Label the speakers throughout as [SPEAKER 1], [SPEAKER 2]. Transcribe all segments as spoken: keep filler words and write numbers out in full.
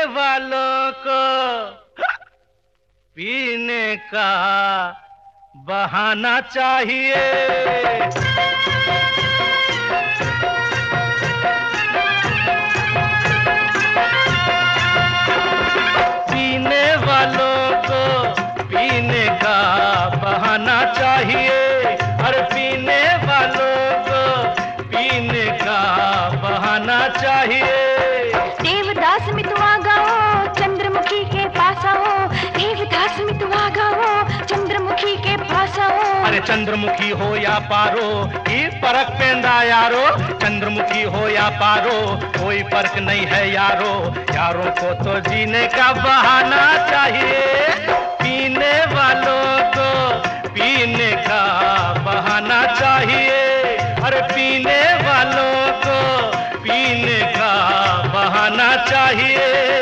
[SPEAKER 1] वालों को पीने का बहाना चाहिए। पीने वालों को पीने का बहाना चाहिए। और पीने वालों को पीने का बहाना चाहिए।
[SPEAKER 2] देवदास में तू आ गाओ, चंद्रमुखी के पास आओ। देवदास में तू आ गाओ, चंद्रमुखी के पास आओ।
[SPEAKER 1] अरे चंद्रमुखी हो या पारो, ये फर्क पेंदा यारो। चंद्रमुखी हो या पारो, कोई फर्क नहीं है यारो। यारों को तो जीने का बहाना चाहिए। पीने वालों को पीने का बहाना चाहिए। अरे पीने वालों को पीने का बहाना चाहिए।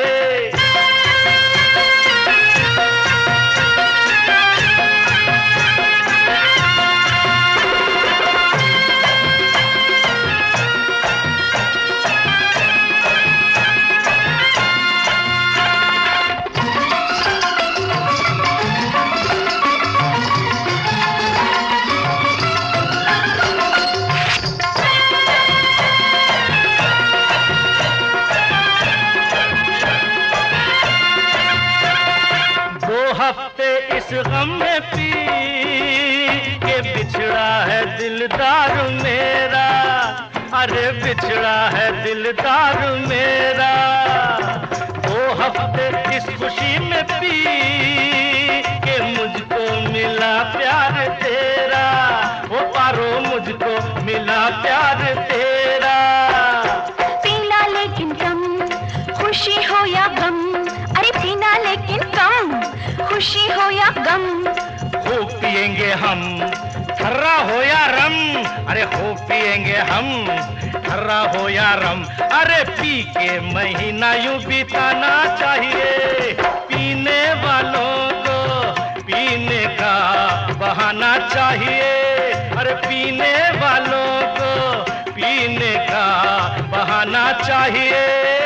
[SPEAKER 1] हफ्ते इस गम में पी के बिछड़ा है दिलदार मेरा। अरे बिछड़ा है दिलदार मेरा। दो हफ्ते इस खुशी में पी के मुझको मिला प्यार तेरा। वो पारो मुझको मिला प्यार तेरा।
[SPEAKER 2] पीना लेकिन कम, खुशी हो या गम। अरे पीना लेकिन कम, खुशी हो या गम।
[SPEAKER 1] खूब पिएंगे हम, ठर्रा हो या रम। अरे खूब पिएंगे हम, ठर्रा हो या रम। अरे पी के महीना यूं बिताना चाहिए। पीने वालों को पीने का बहाना चाहिए। अरे पीने वालों को पीने का बहाना चाहिए।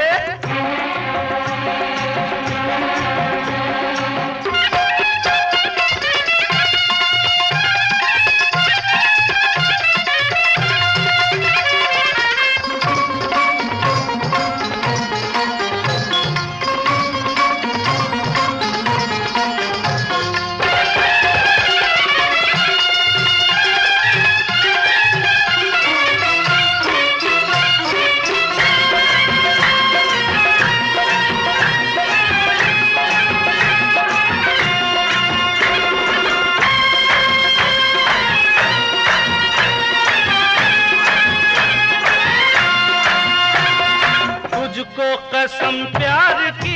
[SPEAKER 1] तुझको कसम प्यार की,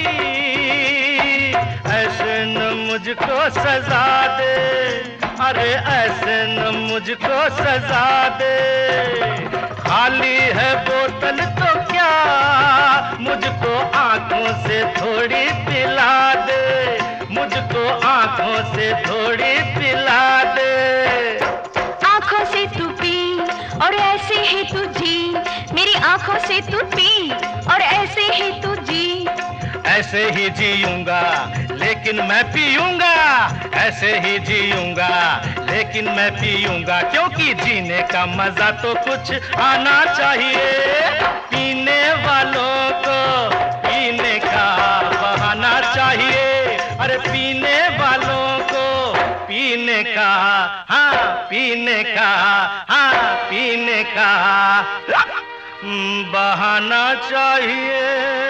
[SPEAKER 1] ऐसे न मुझको सजा दे। अरे ऐसे न मुझको सजा दे। खाली है बोतल तो क्या, मुझको आंखों से थोड़ी पिला दे। मुझको आंखों से थोड़ी पिला दे।
[SPEAKER 2] आंखों से तू पी और ऐसे ही तू जी। मेरी आंखों से तू पी और ऐसे ही तू जी।
[SPEAKER 1] ऐसे ही जीऊंगा लेकिन मैं पीऊंगा। ऐसे ही जीऊंगा लेकिन मैं पीऊंगा। क्योंकि जीने का मजा तो कुछ आना चाहिए। पीने वालों को पीने का बहाना चाहिए। अरे पीने वालों को पीने का, हाँ पीने का, हाँ पीने का बहाना चाहिए।